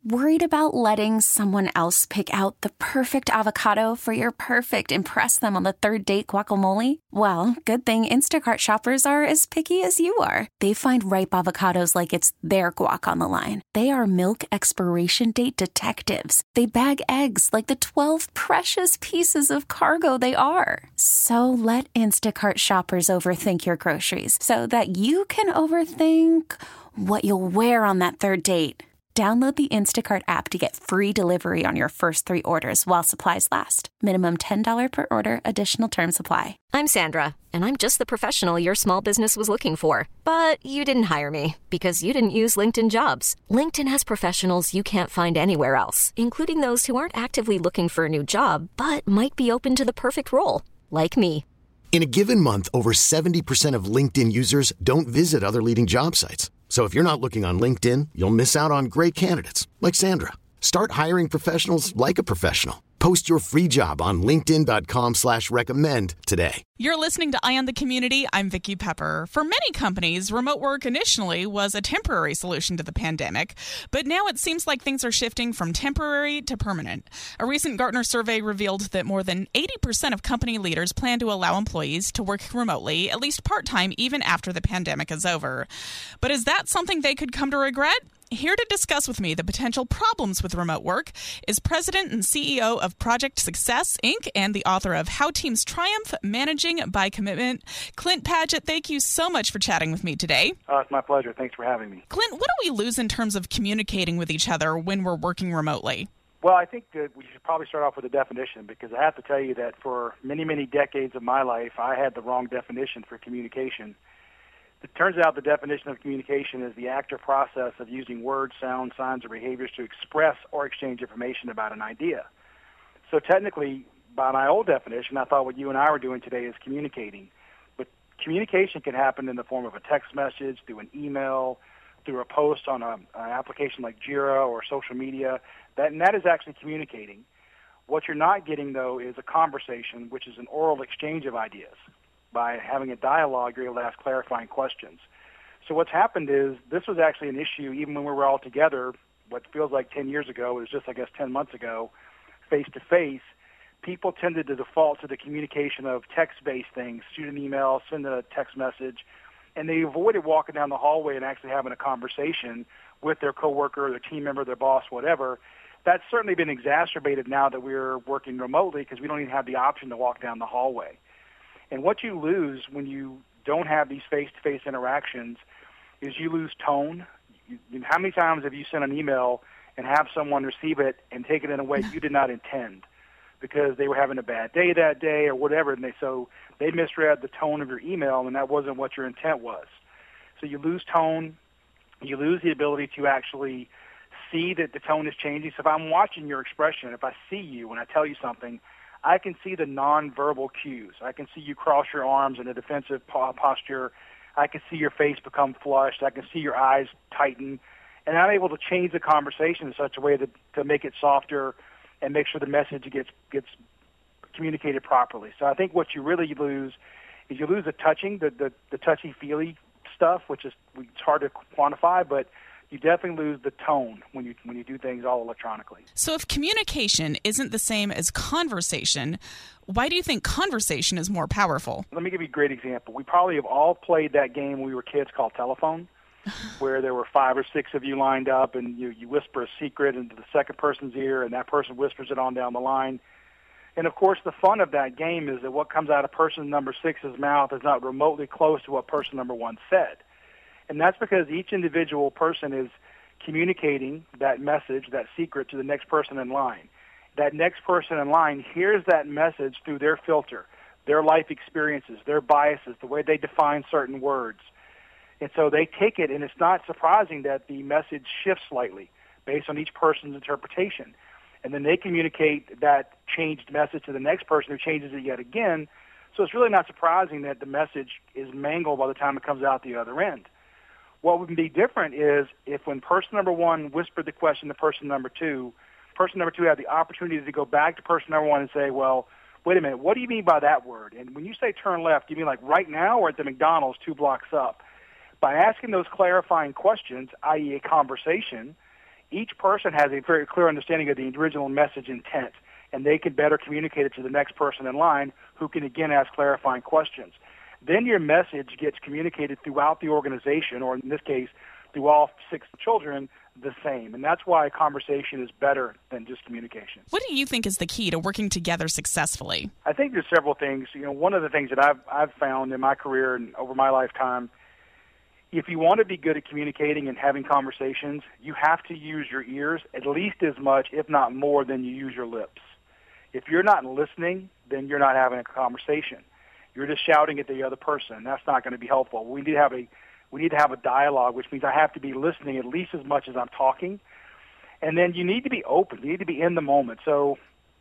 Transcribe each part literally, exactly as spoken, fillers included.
Worried about letting someone else pick out the perfect avocado for your perfect impress them on the third date guacamole? Well, good thing Instacart shoppers are as picky as you are. They find ripe avocados like it's their guac on the line. They are milk expiration date detectives. They bag eggs like the twelve precious pieces of cargo they are. So let Instacart shoppers overthink your groceries so that you can overthink what you'll wear on that third date. Download the Instacart app to get free delivery on your first three orders while supplies last. Minimum ten dollars per order. Additional terms apply. I'm Sandra, and I'm just the professional your small business was looking for. But you didn't hire me because you didn't use LinkedIn Jobs. LinkedIn has professionals you can't find anywhere else, including those who aren't actively looking for a new job, but might be open to the perfect role, like me. In a given month, over seventy percent of LinkedIn users don't visit other leading job sites. So if you're not looking on LinkedIn, you'll miss out on great candidates like Sandra. Start hiring professionals like a professional. Post your free job on linkedin.com slash recommend today. You're listening to Eye on the Community. I'm Vicki Pepper. For many companies, remote work initially was a temporary solution to the pandemic, but now it seems like things are shifting from temporary to permanent. A recent Gartner survey revealed that more than eighty percent of company leaders plan to allow employees to work remotely, at least part-time, even after the pandemic is over. But is that something they could come to regret? Here to discuss with me the potential problems with remote work is President and C E O of Project Success, Incorporated, and the author of How Teams Triumph, Managing by Commitment, Clint Padgett. Thank you so much for chatting with me today. Oh, it's my pleasure. Thanks for having me. Clint, what do we lose in terms of communicating with each other when we're working remotely? Well, I think that we should probably start off with a definition, because I have to tell you that for many, many decades of my life, I had the wrong definition for communication. It turns out the definition of communication is the act or process of using words, sounds, signs, or behaviors to express or exchange information about an idea. So technically, by my old definition, I thought what you and I were doing today is communicating. But communication can happen in the form of a text message, through an email, through a post on a, an application like Jira or social media. That, and that is actually communicating. What you're not getting, though, is a conversation, which is an oral exchange of ideas. By having a dialogue, you're able to ask clarifying questions. So what's happened is this was actually an issue even when we were all together, what feels like ten years ago, it was just, I guess, ten months ago, face-to-face. People tended to default to the communication of text-based things, shoot an email, send a text message, and they avoided walking down the hallway and actually having a conversation with their coworker, their team member, their boss, whatever. That's certainly been exacerbated now that we're working remotely, because we don't even have the option to walk down the hallway. And what you lose when you don't have these face-to-face interactions is you lose tone. You, you, how many times have you sent an email and have someone receive it and take it in a way you did not intend because they were having a bad day that day or whatever, and they so they misread the tone of your email, and that wasn't what your intent was. So you lose tone. You lose the ability to actually see that the tone is changing. So if I'm watching your expression, if I see you when I tell you something, I can see the nonverbal cues. I can see you cross your arms in a defensive posture. I can see your face become flushed. I can see your eyes tighten. And I'm able to change the conversation in such a way that, to make it softer and make sure the message gets gets communicated properly. So I think what you really lose is you lose the touching, the, the, the touchy-feely stuff, which is it's hard to quantify, but you definitely lose the tone when you when you do things all electronically. So if communication isn't the same as conversation, why do you think conversation is more powerful? Let me give you a great example. We probably have all played that game when we were kids called telephone, where there were five or six of you lined up, and you, you whisper a secret into the second person's ear, and that person whispers it on down the line. And, of course, the fun of that game is that what comes out of person number six's mouth is not remotely close to what person number one said. And that's because each individual person is communicating that message, that secret, to the next person in line. That next person in line hears that message through their filter, their life experiences, their biases, the way they define certain words. And so they take it, and it's not surprising that the message shifts slightly based on each person's interpretation. And then they communicate that changed message to the next person who changes it yet again. So it's really not surprising that the message is mangled by the time it comes out the other end. What would be different is if when person number one whispered the question to person number two, person number two had the opportunity to go back to person number one and say, well, wait a minute, what do you mean by that word? And when you say turn left, do you mean like right now or at the McDonald's two blocks up? By asking those clarifying questions, that is a conversation, each person has a very clear understanding of the original message intent, and they can better communicate it to the next person in line who can, again, ask clarifying questions. Then your message gets communicated throughout the organization, or in this case, through all six children, the same. And that's why conversation is better than just communication. What do you think is the key to working together successfully? I think there's several things. You know, one of the things that I've I've found in my career and over my lifetime, if you want to be good at communicating and having conversations, you have to use your ears at least as much, if not more, than you use your lips. If you're not listening, then you're not having a conversation. You're just shouting at the other person. That's not going to be helpful. We need to have a we need to have a dialogue, which means I have to be listening at least as much as I'm talking. And then you need to be open. You need to be in the moment. So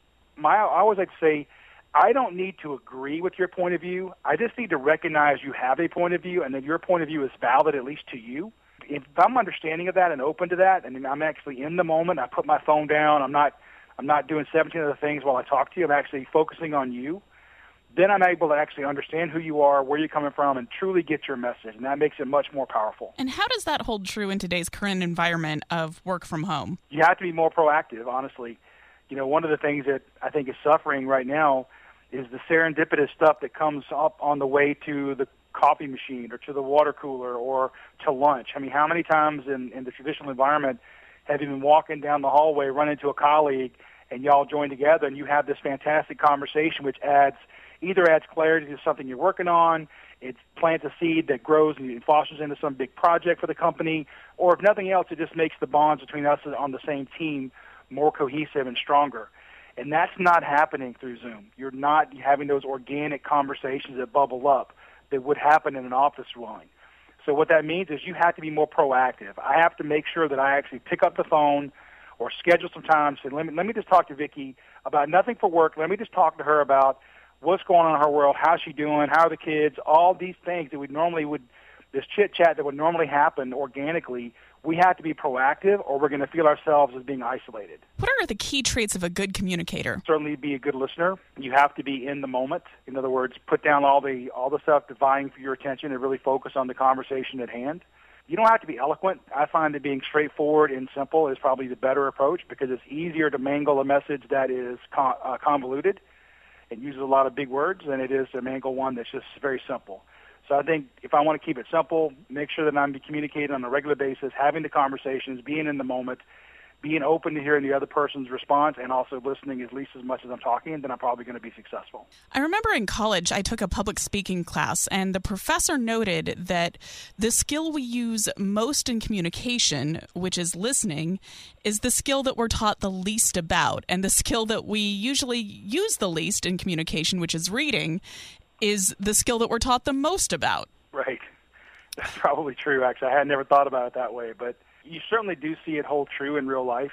my I always like to say, I don't need to agree with your point of view. I just need to recognize you have a point of view and that your point of view is valid, at least to you. If I'm understanding of that and open to that, and I'm actually in the moment, I put my phone down, I'm not I'm not doing seventeen other things while I talk to you, I'm actually focusing on you, then I'm able to actually understand who you are, where you're coming from, and truly get your message, and that makes it much more powerful. And how does that hold true in today's current environment of work from home? You have to be more proactive, honestly. You know, one of the things that I think is suffering right now is the serendipitous stuff that comes up on the way to the coffee machine or to the water cooler or to lunch. I mean, how many times in, in the traditional environment have you been walking down the hallway, run into a colleague, and y'all join together and you have this fantastic conversation which adds either adds clarity to something you're working on, it plants a seed that grows and fosters into some big project for the company, or if nothing else, it just makes the bonds between us on the same team more cohesive and stronger. And that's not happening through Zoom. You're not having those organic conversations that bubble up that would happen in an office dwelling. So what that means is you have to be more proactive. I have to make sure that I actually pick up the phone or schedule some time and say, let me, let me just talk to Vicki about nothing for work. Let me just talk to her about what's going on in her world, how's she doing, how are the kids, all these things that we normally would, this chit-chat that would normally happen organically. We have to be proactive or we're going to feel ourselves as being isolated. What are the key traits of a good communicator? Certainly be a good listener. You have to be in the moment. In other words, put down all the all the stuff vying for your attention and really focus on the conversation at hand. You don't have to be eloquent. I find that being straightforward and simple is probably the better approach because it's easier to mangle a message that is con- uh, convoluted. It uses a lot of big words than it is to mangle one that's just very simple. So I think if I want to keep it simple, make sure that I'm communicating on a regular basis, having the conversations, being in the moment, being open to hearing the other person's response, and also listening at least as much as I'm talking, then I'm probably going to be successful. I remember in college, I took a public speaking class, and the professor noted that the skill we use most in communication, which is listening, is the skill that we're taught the least about. And the skill that we usually use the least in communication, which is reading, is the skill that we're taught the most about. Right. That's probably true, actually. I had never thought about it that way, but you certainly do see it hold true in real life.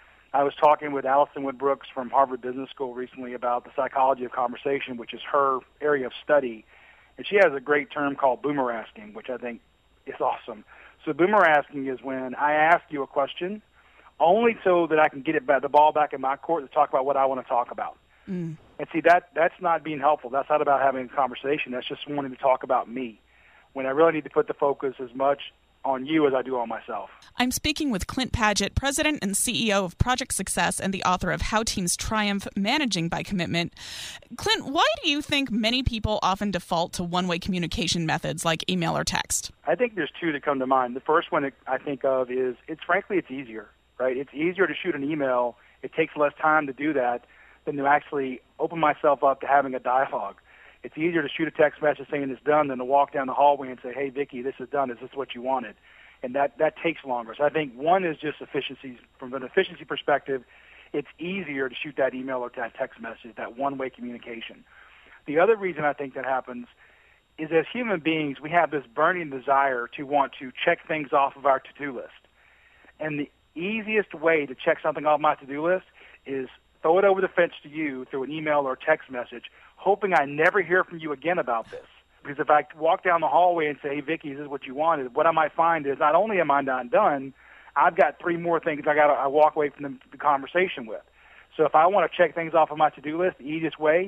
I was talking with Alison Wood Brooks from Harvard Business School recently about the psychology of conversation, which is her area of study, and she has a great term called boomerasking, which I think is awesome. So boomerasking is when I ask you a question only so that I can get it back, the ball back in my court to talk about what I want to talk about. Mm. And see, that that's not being helpful. That's not about having a conversation. That's just wanting to talk about me, when I really need to put the focus as much on you as I do on myself. I'm speaking with Clint Padgett, President and C E O of Project Success and the author of How Teams Triumph, Managing by Commitment. Clint, why do you think many people often default to one-way communication methods like email or text? I think there's two that come to mind. The first one that I think of is, it's frankly, it's easier, right? It's easier to shoot an email. It takes less time to do that than to actually open myself up to having a dialogue. It's easier to shoot a text message saying it's done than to walk down the hallway and say, hey, Vicki, this is done. Is this what you wanted? And that, that takes longer. So I think one is just efficiency. From an efficiency perspective, it's easier to shoot that email or that text message, that one-way communication. The other reason I think that happens is as human beings, we have this burning desire to want to check things off of our to-do list. And the easiest way to check something off my to-do list is throw it over the fence to you through an email or text message, hoping I never hear from you again about this. Because if I walk down the hallway and say, hey, Vicki, this is what you wanted, what I might find is not only am I not done, I've got three more things I got to I walk away from the, the conversation with. So if I want to check things off of my to-do list, the easiest way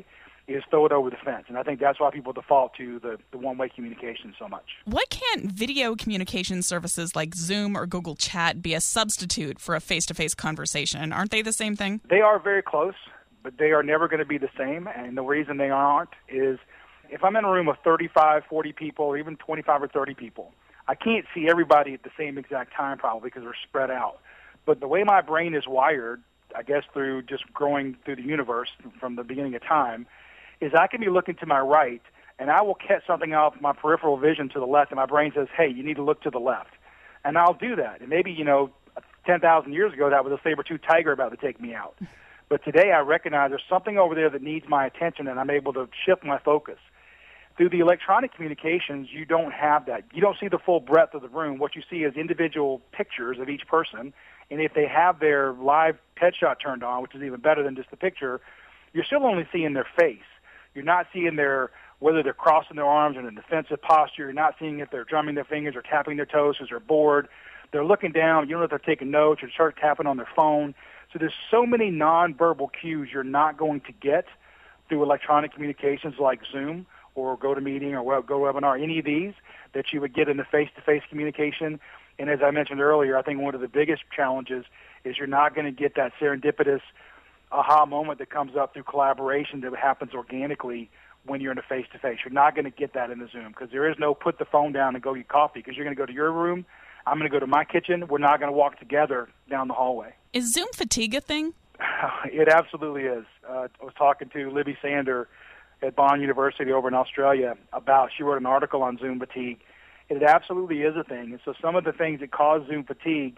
is throw it over the fence. And I think that's why people default to the, the one-way communication so much. Why can't video communication services like Zoom or Google Chat be a substitute for a face-to-face conversation? Aren't they the same thing? They are very close, but they are never going to be the same. And the reason they aren't is if I'm in a room of thirty-five, forty people, or even twenty-five or thirty people, I can't see everybody at the same exact time probably because they're spread out. But the way my brain is wired, I guess through just growing through the universe from the beginning of time, is I can be looking to my right, and I will catch something off my peripheral vision to the left, and my brain says, hey, you need to look to the left. And I'll do that. And maybe, you know, ten thousand years ago, that was a saber-toothed tiger about to take me out. But today I recognize there's something over there that needs my attention, and I'm able to shift my focus. Through the electronic communications, you don't have that. You don't see the full breadth of the room. What you see is individual pictures of each person, and if they have their live headshot turned on, which is even better than just the picture, you're still only seeing their face. You're not seeing their whether they're crossing their arms in a defensive posture. You're not seeing if they're drumming their fingers or tapping their toes because they're bored. They're looking down. You don't know if they're taking notes or start tapping on their phone. So there's so many nonverbal cues you're not going to get through electronic communications like Zoom or GoToMeeting or GoWebinar, any of these that you would get in the face-to-face communication. And as I mentioned earlier, I think one of the biggest challenges is you're not going to get that serendipitous aha moment that comes up through collaboration that happens organically when you're in a face-to-face. You're not going to get that in the Zoom because there is no put the phone down and go get coffee because you're going to go to your room. I'm going to go to my kitchen. We're not going to walk together down the hallway. Is Zoom fatigue a thing? It absolutely is. Uh, I was talking to Libby Sander at Bond University over in Australia about, she wrote an article on Zoom fatigue. It absolutely is a thing. And so some of the things that cause Zoom fatigue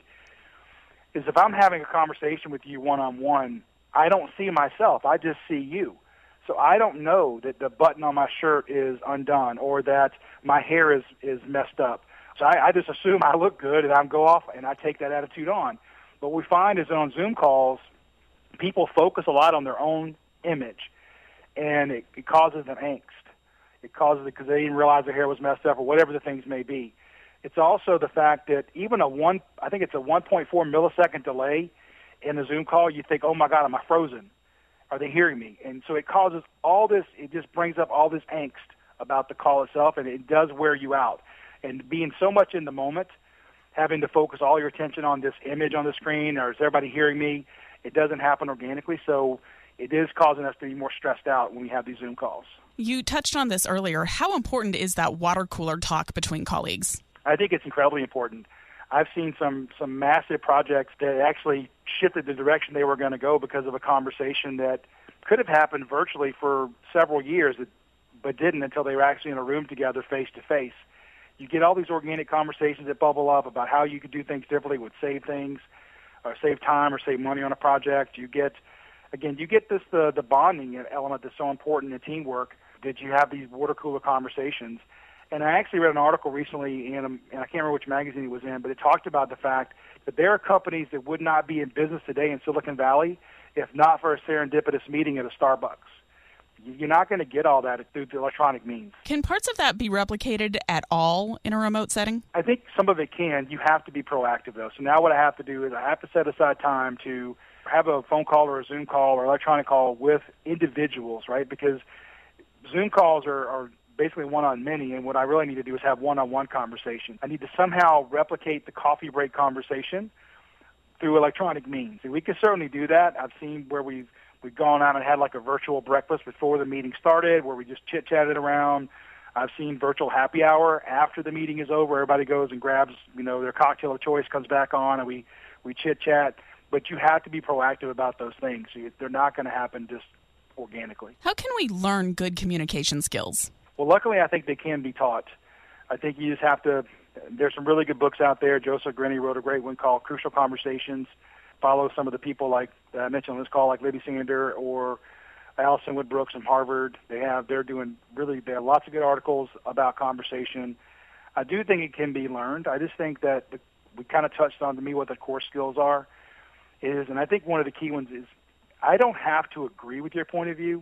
is if I'm having a conversation with you one-on-one, I don't see myself. I just see you. So I don't know that the button on my shirt is undone or that my hair is, is messed up. So I, I just assume I look good and I go off and I take that attitude on. What we find is that on Zoom calls, people focus a lot on their own image, and it, it causes them angst. It causes it because they didn't realize their hair was messed up or whatever the things may be. It's also the fact that even a one, I think it's a one point four millisecond delay in a Zoom call, you think, oh my God, am I frozen? Are they hearing me? And so it causes all this, it just brings up all this angst about the call itself, and it does wear you out. And being so much in the moment, having to focus all your attention on this image on the screen, or is everybody hearing me? It doesn't happen organically, so it is causing us to be more stressed out when we have these Zoom calls. You touched on this earlier. How important is that water cooler talk between colleagues? I think it's incredibly important. I've seen some, some massive projects that actually shifted the direction they were going to go because of a conversation that could have happened virtually for several years, but didn't until they were actually in a room together face-to-face. You get all these organic conversations that bubble up about how you could do things differently, would save things, or save time, or save money on a project. You get, again, you get this the, the bonding element that's so important in teamwork that you have these water cooler conversations. And I actually read an article recently, in, and I can't remember which magazine it was in, but it talked about the fact that there are companies that would not be in business today in Silicon Valley if not for a serendipitous meeting at a Starbucks. You're not going to get all that through the electronic means. Can parts of that be replicated at all in a remote setting? I think some of it can. You have to be proactive, though. So now what I have to do is I have to set aside time to have a phone call or a Zoom call or electronic call with individuals, right? Because Zoom calls are, are basically one-on-many, and what I really need to do is have one-on-one conversation. I need to somehow replicate the coffee break conversation through electronic means. And we can certainly do that. I've seen where we've We've gone out and had like a virtual breakfast before the meeting started where we just chit-chatted around. I've seen virtual happy hour after the meeting is over. Everybody goes and grabs, you know, their cocktail of choice, comes back on, and we, we chit-chat. But you have to be proactive about those things. They're not going to happen just organically. How can we learn good communication skills? Well, luckily, I think they can be taught. I think you just have to – there's some really good books out there. Joseph Grenny wrote a great one called Crucial Conversations. Follow some of the people like that I mentioned on this call, like Libby Sander or Alison Wood Brooks from Harvard. They have, they're doing really, they have lots of good articles about conversation. I do think it can be learned. I just think that the, we kind of touched on to me what the core skills are is, and I think one of the key ones is I don't have to agree with your point of view.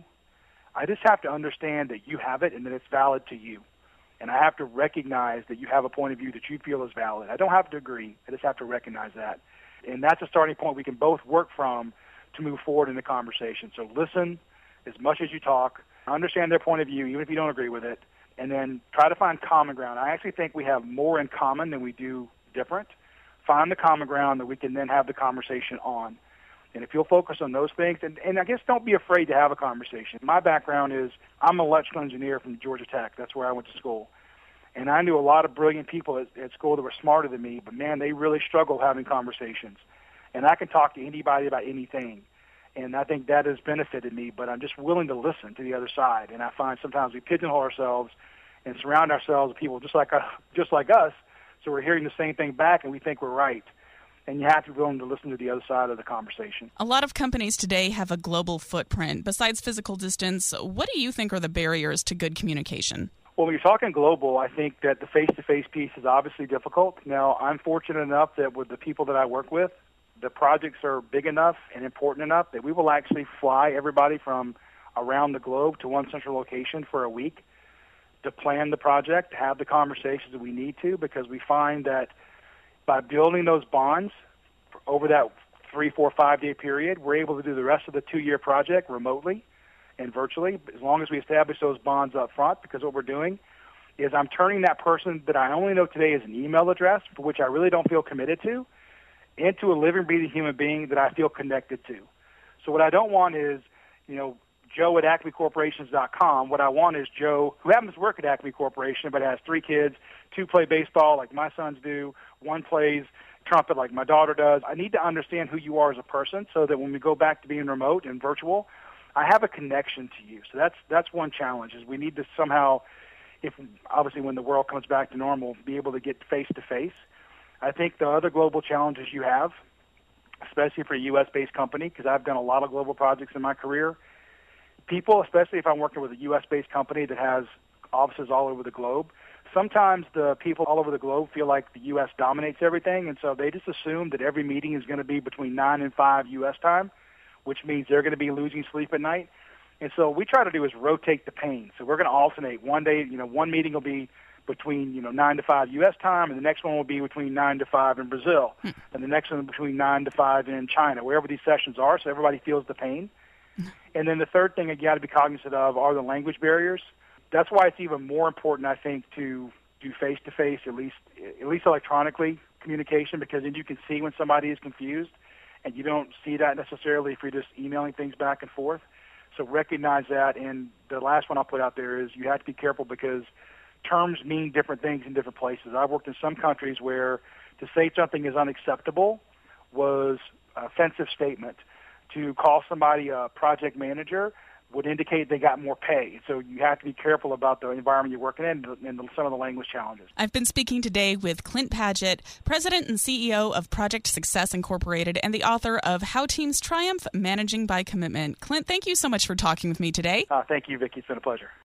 I just have to understand that you have it and that it's valid to you. And I have to recognize that you have a point of view that you feel is valid. I don't have to agree. I just have to recognize that. And that's a starting point we can both work from to move forward in the conversation. So listen as much as you talk. understand their point of view, even if you don't agree with it, and then try to find common ground. I actually think we have more in common than we do different. Find the common ground that we can then have the conversation on. And if you'll focus on those things, and, and I guess don't be afraid to have a conversation. My background is I'm an electrical engineer from Georgia Tech. That's where I went to school. And I knew a lot of brilliant people at, at school that were smarter than me, but, man, they really struggle having conversations. And I can talk to anybody about anything. And I think that has benefited me, but I'm just willing to listen to the other side. And I find sometimes we pigeonhole ourselves and surround ourselves with people just like, uh, just like us, so we're hearing the same thing back and we think we're right. And you have to be willing to listen to the other side of the conversation. A lot of companies today have a global footprint. Besides physical distance, what do you think are the barriers to good communication? Well, when you're talking global, I think that the face-to-face piece is obviously difficult. Now, I'm fortunate enough that with the people that I work with, the projects are big enough and important enough that we will actually fly everybody from around the globe to one central location for a week to plan the project, to have the conversations that we need to, because we find that by building those bonds over that three, four, five-day period, we're able to do the rest of the two-year project remotely and virtually, as long as we establish those bonds up front, because what we're doing is I'm turning that person that I only know today as an email address, for which I really don't feel committed to, into a living, breathing human being that I feel connected to. So what I don't want is, you know, Joe at acme corporations dot com. What I want is Joe, who happens to work at Acme Corporation, but has three kids, two play baseball like my sons do, one plays trumpet like my daughter does. I need to understand who you are as a person so that when we go back to being remote and virtual, I have a connection to you. So that's that's one challenge, is we need to somehow, if obviously when the world comes back to normal, be able to get face-to-face. I think the other global challenges you have, especially for a U S-based company, because I've done a lot of global projects in my career, people, especially if I'm working with a U S-based company that has offices all over the globe, sometimes the people all over the globe feel like the U S dominates everything, and so they just assume that every meeting is going to be between nine and five U S time, which means they're going to be losing sleep at night. And so what we try to do is rotate the pain. So we're going to alternate. One day, you know, one meeting will be between, you know, nine to five U S time, and the next one will be between nine to five in Brazil, hmm. and the next one between nine to five in China, wherever these sessions are, so everybody feels the pain. And then the third thing you got to be cognizant of are the language barriers. That's why it's even more important, I think, to do face-to-face, at least at least electronically, communication, because then you can see when somebody is confused, and you don't see that necessarily if you're just emailing things back and forth. So recognize that. And the last one I'll put out there is you have to be careful, because terms mean different things in different places. I've worked in some countries where to say something is unacceptable was an offensive statement. To call somebody a project manager would indicate they got more pay. So you have to be careful about the environment you're working in and some of the language challenges. I've been speaking today with Clint Padgett, President and C E O of Project Success Incorporated and the author of How Teams Triumph, Managing by Commitment. Clint, thank you so much for talking with me today. Uh, thank you, Vicki. It's been a pleasure.